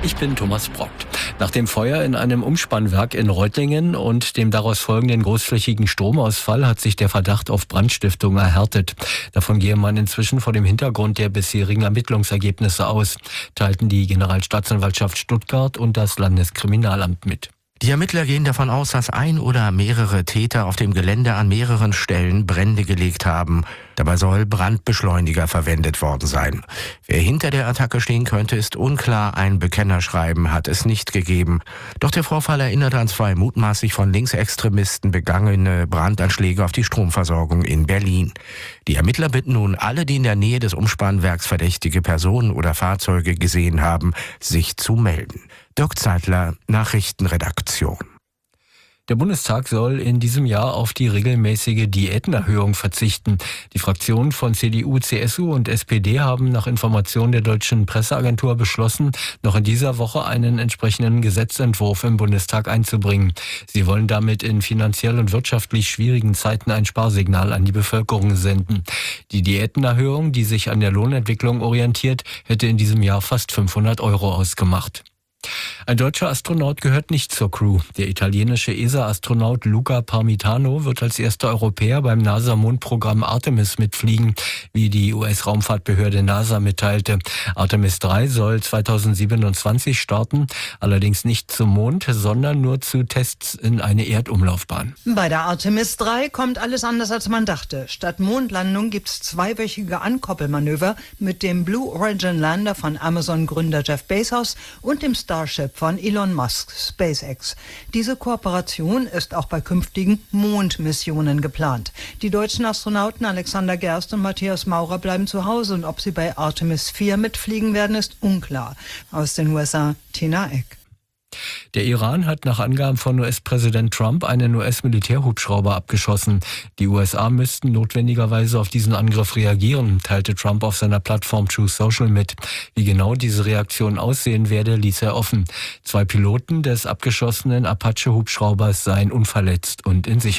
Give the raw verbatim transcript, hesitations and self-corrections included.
Ich bin Thomas Brockt. Nach dem Feuer in einem Umspannwerk in Reutlingen und dem daraus folgenden großflächigen Stromausfall hat sich der Verdacht auf Brandstiftung erhärtet. Davon gehe man inzwischen vor dem Hintergrund der bisherigen Ermittlungsergebnisse aus, teilten die Generalstaatsanwaltschaft Stuttgart und das Landeskriminalamt mit. Die Ermittler gehen davon aus, dass ein oder mehrere Täter auf dem Gelände an mehreren Stellen Brände gelegt haben. Dabei soll Brandbeschleuniger verwendet worden sein. Wer hinter der Attacke stehen könnte, ist unklar. Ein Bekennerschreiben hat es nicht gegeben. Doch der Vorfall erinnert an zwei mutmaßlich von Linksextremisten begangene Brandanschläge auf die Stromversorgung in Berlin. Die Ermittler bitten nun alle, die in der Nähe des Umspannwerks verdächtige Personen oder Fahrzeuge gesehen haben, sich zu melden. Dirk Zeitler, Nachrichtenredaktion. Der Bundestag soll in diesem Jahr auf die regelmäßige Diätenerhöhung verzichten. Die Fraktionen von C D U, C S U und S P D haben nach Informationen der deutschen Presseagentur beschlossen, noch in dieser Woche einen entsprechenden Gesetzentwurf im Bundestag einzubringen. Sie wollen damit in finanziell und wirtschaftlich schwierigen Zeiten ein Sparsignal an die Bevölkerung senden. Die Diätenerhöhung, die sich an der Lohnentwicklung orientiert, hätte in diesem Jahr fast fünfhundert Euro ausgemacht. Ein deutscher Astronaut gehört nicht zur Crew. Der italienische E S A-Astronaut Luca Parmitano wird als erster Europäer beim NASA-Mondprogramm Artemis mitfliegen, wie die U S-Raumfahrtbehörde NASA mitteilte. Artemis drei soll zweitausendsiebenundzwanzig starten, allerdings nicht zum Mond, sondern nur zu Tests in eine Erdumlaufbahn. Bei der Artemis drei kommt alles anders, als man dachte. Statt Mondlandung gibt es zweiwöchige Ankoppelmanöver mit dem Blue Origin Lander von Amazon-Gründer Jeff Bezos und dem Starship von Elon Musk, SpaceX. Diese Kooperation ist auch bei künftigen Mondmissionen geplant. Die deutschen Astronauten Alexander Gerst und Matthias Maurer bleiben zu Hause und ob sie bei Artemis vier mitfliegen werden, ist unklar. Aus den U S A, Tina Eck. Der Iran hat nach Angaben von U S-Präsident Trump einen U S-Militärhubschrauber abgeschossen. Die U S A müssten notwendigerweise auf diesen Angriff reagieren, teilte Trump auf seiner Plattform Truth Social mit. Wie genau diese Reaktion aussehen werde, ließ er offen. Zwei Piloten des abgeschossenen Apache-Hubschraubers seien unverletzt und in Sicherheit.